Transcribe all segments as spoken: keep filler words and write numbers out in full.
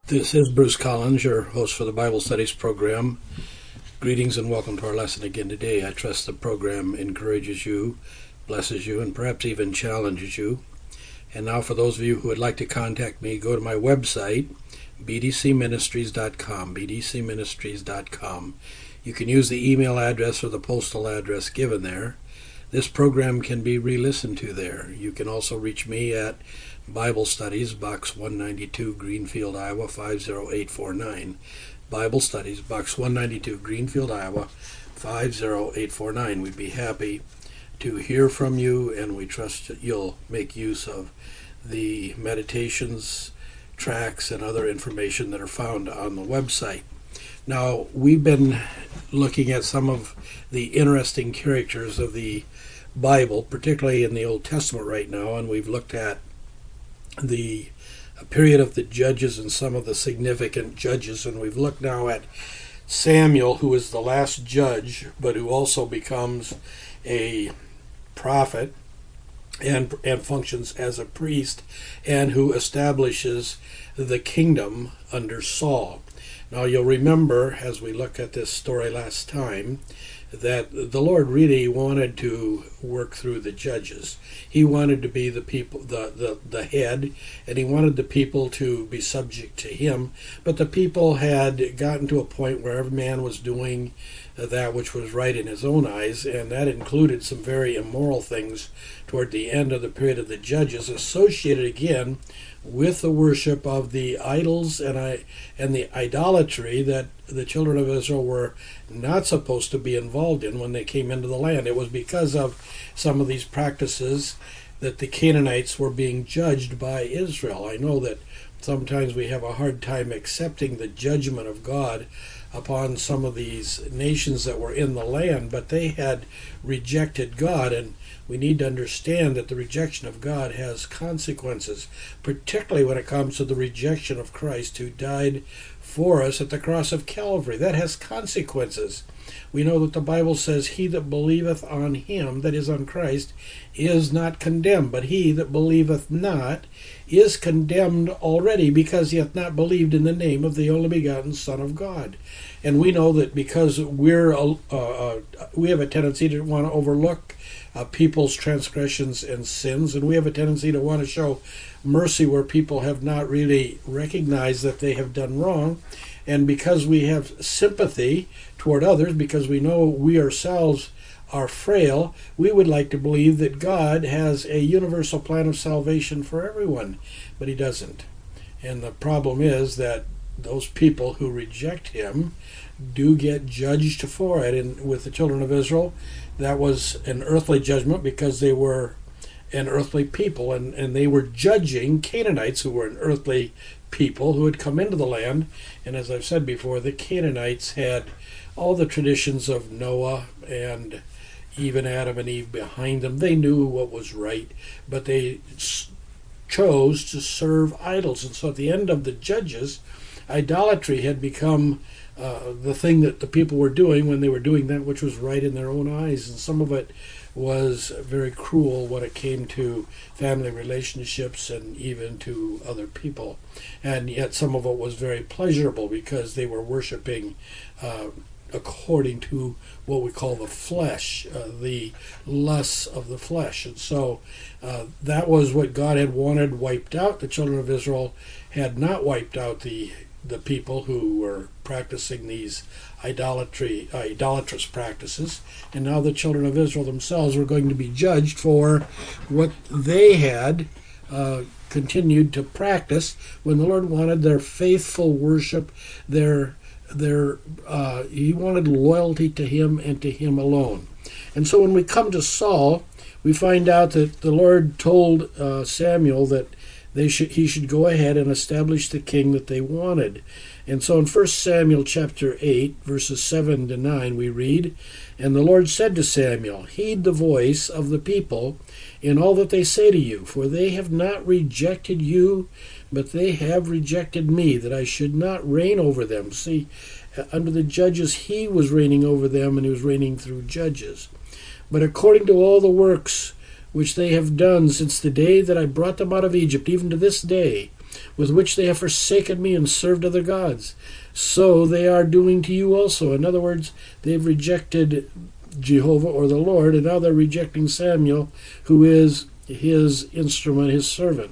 This is Bruce Collins, your host for the Bible Studies program. Greetings and welcome to our lesson again today. I trust the program encourages you, blesses you, and perhaps even challenges you. And now for those of you who would like to contact me, go to my website, b d c ministries dot com, b d c ministries dot com. You can use the email address or the postal address given there. This program can be re-listened to there. You can also reach me at Bible Studies, Box one ninety-two, Greenfield, Iowa, five oh eight four nine. Bible Studies, Box one ninety-two, Greenfield, Iowa, five oh eight four nine. We'd be happy to hear from you, and we trust that you'll make use of the meditations, tracts, and other information that are found on the website. Now, we've been looking at some of the interesting characters of the Bible, particularly in the Old Testament right now, and we've looked at the period of the judges and some of the significant judges, and we've looked now at Samuel, who is the last judge, but who also becomes a prophet and and functions as a priest, and who establishes the kingdom under Saul. Now you'll remember, as we looked at this story last time, that the Lord really wanted to work through the judges. He wanted to be the people, the, the, the head, and he wanted the people to be subject to him. But the people had gotten to a point where every man was doing that which was right in his own eyes, and that included some very immoral things toward the end of the period of the judges, associated again with the worship of the idols and I and the idolatry that the children of Israel were not supposed to be involved in when they came into the land. It was because of some of these practices that the Canaanites were being judged by Israel. I know that sometimes we have a hard time accepting the judgment of God upon some of these nations that were in the land, but they had rejected God, and we need to understand that the rejection of God has consequences, particularly when it comes to the rejection of Christ, who died for us at the cross of Calvary. That has consequences. We know that the Bible says, "He that believeth on him," that is on Christ, "is not condemned, but he that believeth not is condemned already, because he hath not believed in the name of the only begotten Son of God." And we know that because we're uh, uh, we have a tendency to want to overlook uh, people's transgressions and sins, and we have a tendency to want to show mercy where people have not really recognized that they have done wrong. And because we have sympathy toward others, because we know we ourselves are frail, we would like to believe that God has a universal plan of salvation for everyone, but he doesn't. And the problem is that those people who reject him do get judged for it. And with the children of Israel, that was an earthly judgment because they were an earthly people, and, and they were judging Canaanites, who were an earthly people who had come into the land. And as I've said before, the Canaanites had all the traditions of Noah and even Adam and Eve behind them. They knew what was right, but they chose to serve idols. And so at the end of the Judges, idolatry had become uh, the thing that the people were doing when they were doing that which was right in their own eyes. And some of it was very cruel when it came to family relationships and even to other people. And yet some of it was very pleasurable because they were worshiping uh, according to what we call the flesh, uh, the lusts of the flesh. And so uh, that was what God had wanted wiped out. The children of Israel had not wiped out the the people who were practicing these idolatry, uh, idolatrous practices, and now the children of Israel themselves were going to be judged for what they had uh, continued to practice when the Lord wanted their faithful worship, their their uh, he wanted loyalty to him and to him alone. And so when we come to Saul, we find out that the Lord told uh, Samuel that They should, he should go ahead and establish the king that they wanted. And so in First Samuel chapter eight, verses seven to nine, we read, "And the Lord said to Samuel, Heed the voice of the people in all that they say to you, for they have not rejected you, but they have rejected me, that I should not reign over them." See, under the judges, he was reigning over them, and he was reigning through judges. "But according to all the works which they have done since the day that I brought them out of Egypt, even to this day, with which they have forsaken me and served other gods. So they are doing to you also. In other words, they've rejected Jehovah or the Lord, and now they're rejecting Samuel, who is his instrument, his servant.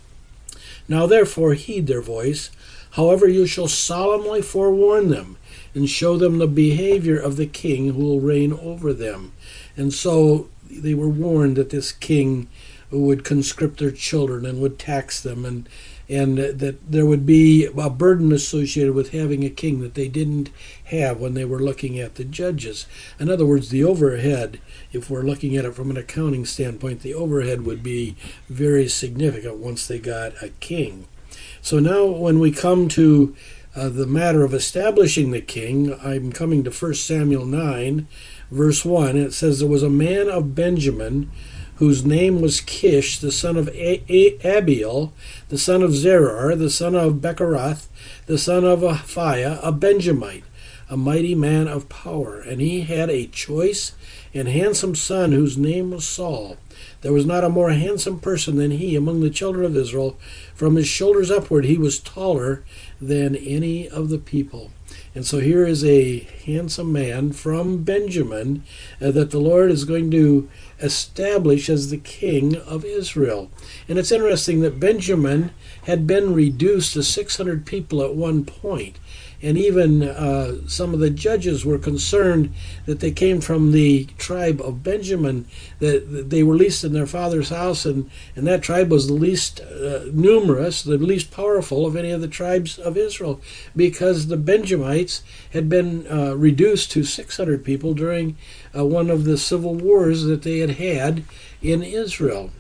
Now therefore heed their voice. However, you shall solemnly forewarn them, and show them the behavior of the king who will reign over them. And so they were warned that this king would conscript their children and would tax them, and and that there would be a burden associated with having a king that they didn't have when they were looking at the judges. In other words, the overhead, if we're looking at it from an accounting standpoint, the overhead would be very significant once they got a king. So now when we come to uh, the matter of establishing the king, I'm coming to First Samuel nine, verse one. It says, there was a man of Benjamin whose name was Kish, the son of a- a- Abiel, the son of Zerar, the son of Bechorath, the son of Aphiah, a Benjamite, a mighty man of power. And he had a choice and handsome son whose name was Saul. There was not a more handsome person than he among the children of Israel. From his shoulders upward he was taller than any of the people. And so here is a handsome man from Benjamin uh, that the Lord is going to establish as the king of Israel. And it's interesting that Benjamin had been reduced to six hundred people at one point. And even uh, some of the judges were concerned that they came from the tribe of Benjamin, that they were least in their father's house, and, and that tribe was the least uh, numerous, the least powerful of any of the tribes of Israel, because the Benjamites had been uh, reduced to six hundred people during uh, one of the civil wars that they had had in Israel.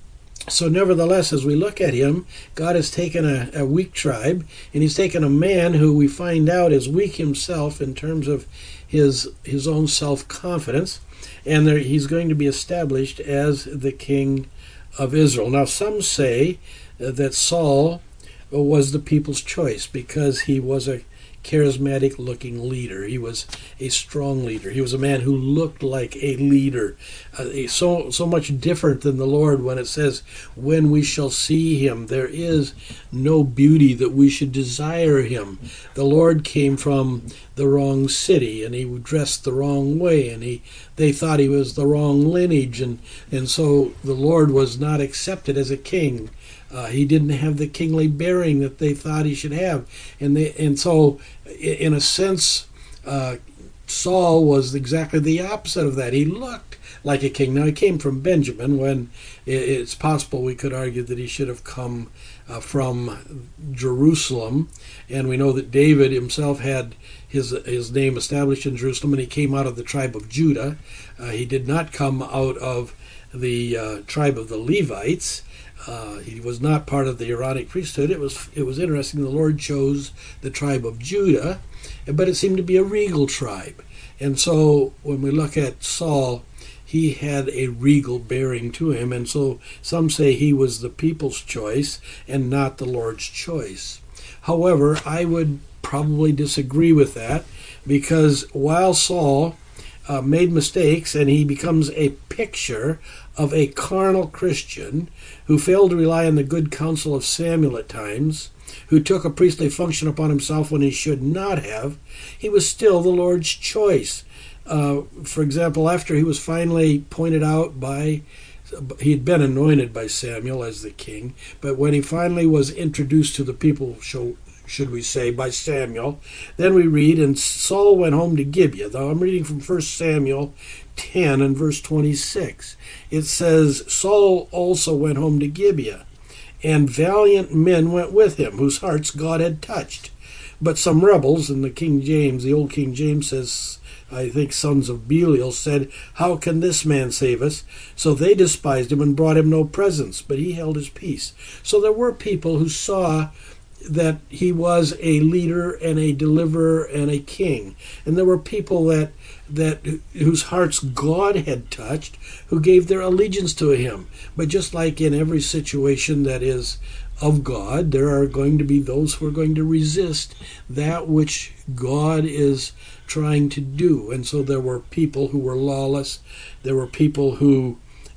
So nevertheless, as we look at him, God has taken a, a weak tribe, and he's taken a man who we find out is weak himself in terms of his his own self-confidence, and there, he's going to be established as the king of Israel. Now, some say uh, that Saul was the people's choice because he was a charismatic-looking leader. He was a strong leader. He was a man who looked like a leader, uh, so so much different than the Lord when it says, when we shall see him, there is no beauty that we should desire him. The Lord came from the wrong city, and he dressed the wrong way, and he they thought he was the wrong lineage, and, and so the Lord was not accepted as a king. Uh, he didn't have the kingly bearing that they thought he should have. And they, and so, in a sense, uh, Saul was exactly the opposite of that. He looked like a king. Now, he came from Benjamin, when it's possible we could argue that he should have come uh, from Jerusalem. And we know that David himself had his his name established in Jerusalem, and he came out of the tribe of Judah. Uh, he did not come out of the uh, tribe of the Levites. Uh, he was not part of the Aaronic priesthood. It was it was interesting. The Lord chose the tribe of Judah, but it seemed to be a regal tribe. And so when we look at Saul, he had a regal bearing to him. And so some say he was the people's choice and not the Lord's choice. However, I would probably disagree with that, because while Saul uh, made mistakes, and he becomes a picture of a carnal Christian who failed to rely on the good counsel of Samuel at times, who took a priestly function upon himself when he should not have, he was still the Lord's choice. Uh, for example, after he was finally pointed out by, he had been anointed by Samuel as the king, but when he finally was introduced to the people, should we say, by Samuel, then we read, and Saul went home to Gibeah. Though I'm reading from First Samuel ten and verse twenty-six. It says, Saul also went home to Gibeah, and valiant men went with him, whose hearts God had touched. But some rebels, in the King James, the old King James says, I think sons of Belial, said, how can this man save us? So they despised him and brought him no presents, but he held his peace. So there were people who saw that he was a leader and a deliverer and a king. And there were people that that whose hearts God had touched, who gave their allegiance to him. But just like in every situation that is of God, there are going to be those who are going to resist that which God is trying to do. And so there were people who were lawless. There were people who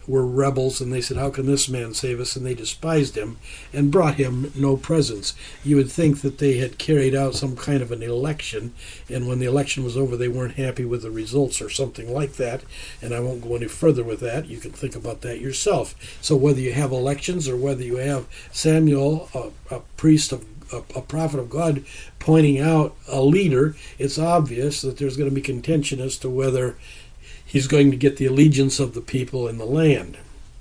were rebels, and they said, how can this man save us? And they despised him and brought him no presents. You would think that they had carried out some kind of an election, and when the election was over, they weren't happy with the results or something like that, and I won't go any further with that. You can think about that yourself. So whether you have elections or whether you have Samuel, a, a priest of A, a prophet of God, pointing out a leader, it's obvious that there's going to be contention as to whether he's going to get the allegiance of the people in the land.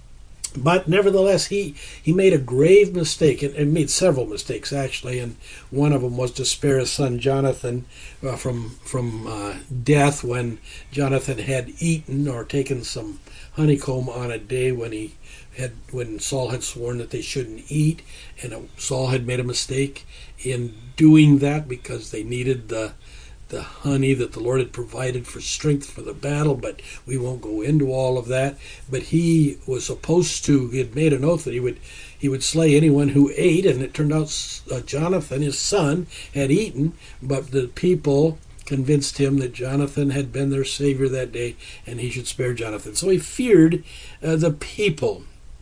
But nevertheless, he, he made a grave mistake, and, and made several mistakes actually, and one of them was to spare his son Jonathan uh, from from uh, death when Jonathan had eaten or taken some honeycomb on a day when he had when Saul had sworn that they shouldn't eat, and Saul had made a mistake in doing that because they needed the the honey that the Lord had provided for strength for the battle, but we won't go into all of that. But he was supposed to, he had made an oath that he would he would slay anyone who ate, and it turned out uh, Jonathan, his son, had eaten, but the people convinced him that Jonathan had been their savior that day, and he should spare Jonathan. So he feared uh, the people.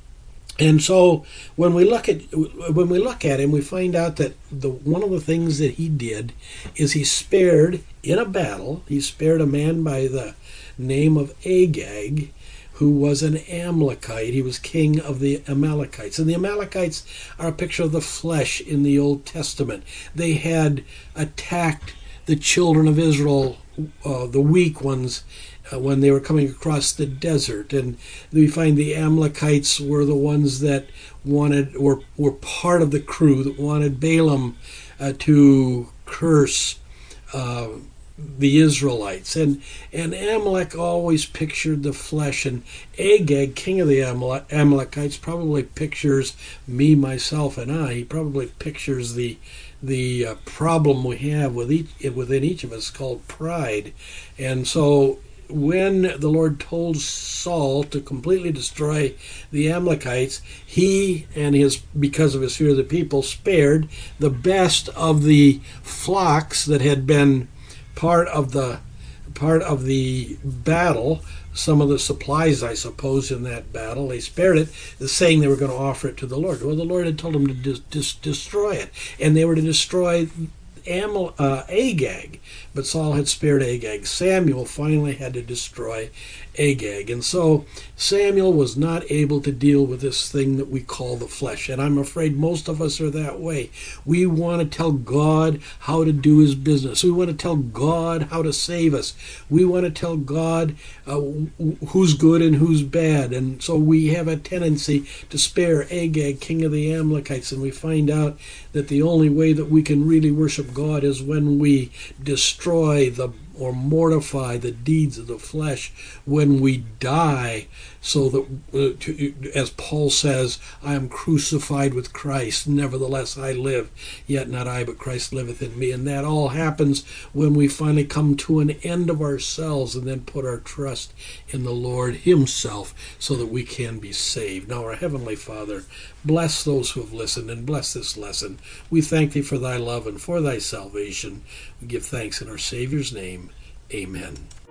And so when we look at when we look at him, we find out that the one of the things that he did is he spared in a battle. He spared a man by the name of Agag, who was an Amalekite. He was king of the Amalekites, and the Amalekites are a picture of the flesh in the Old Testament. They had attacked the children of Israel, uh, the weak ones, Uh, when they were coming across the desert, and we find the Amalekites were the ones that wanted were were part of the crew that wanted Balaam uh, to curse uh, the Israelites, and and Amalek always pictured the flesh, and Agag, king of the Amal- Amalekites, probably pictures me, myself, and I. He probably pictures the the uh, problem we have with each within each of us called pride, and so when the Lord told Saul to completely destroy the Amalekites, he and his, because of his fear of the people, spared the best of the flocks that had been part of the part of the battle. Some of the supplies, I suppose, in that battle, they spared it, saying they were going to offer it to the Lord. Well, the Lord had told them to dis- dis- destroy it, and they were to destroy Amal, uh, Agag, but Saul had spared Agag. Samuel finally had to destroy Agag, and so Samuel was not able to deal with this thing that we call the flesh, and I'm afraid most of us are that way. We want to tell God how to do his business. We want to tell God how to save us. We want to tell God uh, who's good and who's bad, and so we have a tendency to spare Agag, king of the Amalekites, and we find out that the only way that we can really worship God is when we destroy the or mortify the deeds of the flesh, when we die, so that, uh, to, as Paul says, I am crucified with Christ, nevertheless I live, yet not I, but Christ liveth in me. And that all happens when we finally come to an end of ourselves and then put our trust in the Lord himself so that we can be saved. Now, our Heavenly Father, bless those who have listened and bless this lesson. We thank thee for thy love and for thy salvation. We give thanks in our Savior's name. Amen.